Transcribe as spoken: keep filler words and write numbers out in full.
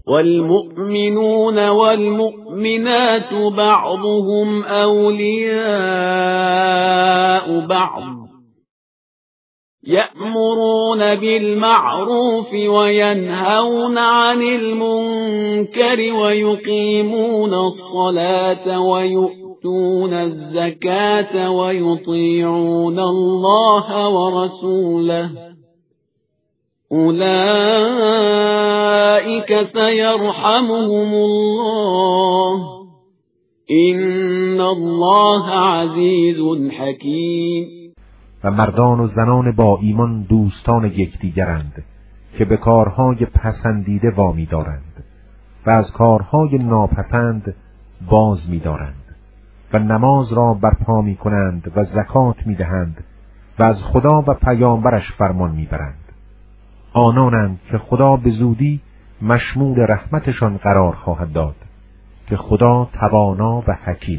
والمؤمنون والمؤمنات بعضهم أولياء بعض يأمرون بالمعروف وينهون عن المنكر ويقيمون الصلاة ويؤتون الزكاة ويطيعون الله ورسوله أولئك سيرحمهم الله إن الله عزيز حكیم. و مردان و زنان با ایمان دوستان یکدیگرند که به کارهای پسندیده وامی دارند و از کارهای ناپسند باز می دارند و نماز را برپا می کنند و زکات می دهند و از خدا و پیامبرش فرمان می برند. آنانند که خدا به زودی مشمول رحمتشان قرار خواهد داد که خدا توانا و حکیم